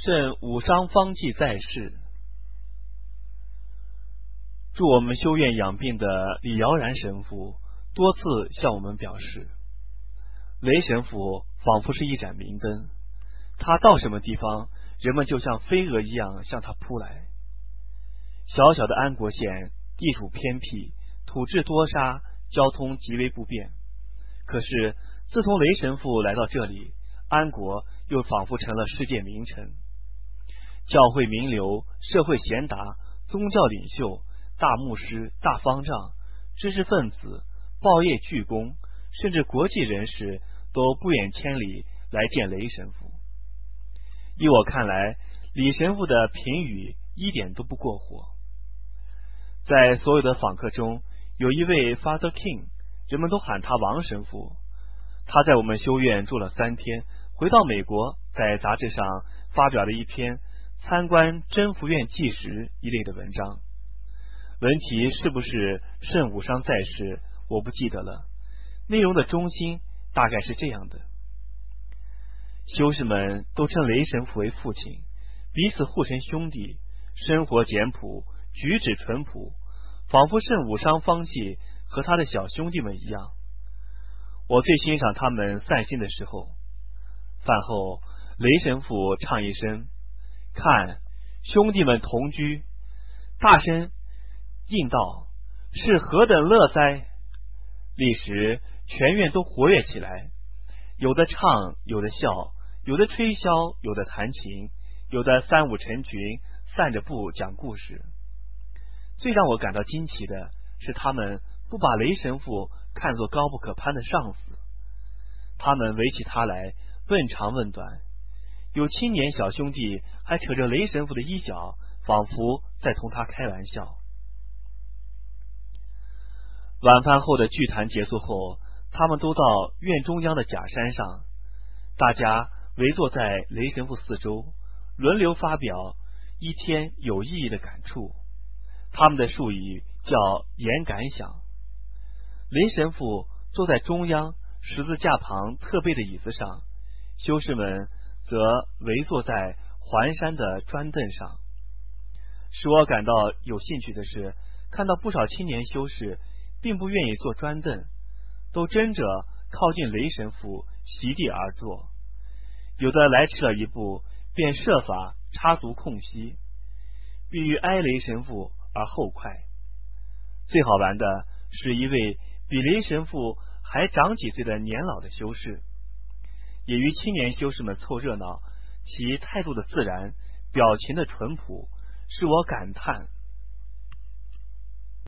甚武商方济在世。助我们修院养病的李尧然神父多次向我们表示，雷神父仿佛是一盏明灯，他到什么地方，人们就像飞蛾一样向他扑来。小小的安国县地处偏僻，土质多沙，交通极为不便。可是自从雷神父来到这里，安国又仿佛成了世界名城。教会名流、社会贤达、宗教领袖、大牧师、大方丈、知识分子、报业巨公，甚至国际人士都不远千里来见雷神父。依我看来，李神父的评语一点都不过火。在所有的访客中，有一位 Father King， 人们都喊他王神父。他在我们修院住了3天，回到美国，在杂志上发表了一篇参观真福院纪实一类的文章。文题是不是圣武商在世，我不记得了。内容的中心大概是这样的：修士们都称雷神父为父亲，彼此互称兄弟，生活简朴，举止淳朴，仿佛圣武商方济和他的小兄弟们一样。我最欣赏他们散心的时候。饭后，雷神父唱一声：看，兄弟们同居，大声应道：是何等乐哉！立时全院都活跃起来，有的唱，有的笑，有的吹箫，有的弹琴，有的三五成群散着步讲故事。最让我感到惊奇的是，他们不把雷神父看作高不可攀的上司，他们围起他来问长问短，有青年小兄弟还扯着雷神父的衣角，仿佛在同他开玩笑。晚饭后的聚谈结束后，他们都到院中央的假山上，大家围坐在雷神父四周，轮流发表一天有意义的感触。他们的术语叫言感想。雷神父坐在中央十字架旁特备的椅子上，修士们则围坐在环山的砖凳上。使我感到有兴趣的是，看到不少青年修士并不愿意坐砖凳，都争着靠近雷神父席地而坐，有的来迟了一步，便设法插足空隙，必欲挨雷神父而后快。最好玩的是一位比雷神父还长几岁的年老的修士，也与青年修士们凑热闹，其态度的自然，表情的淳朴，使我感叹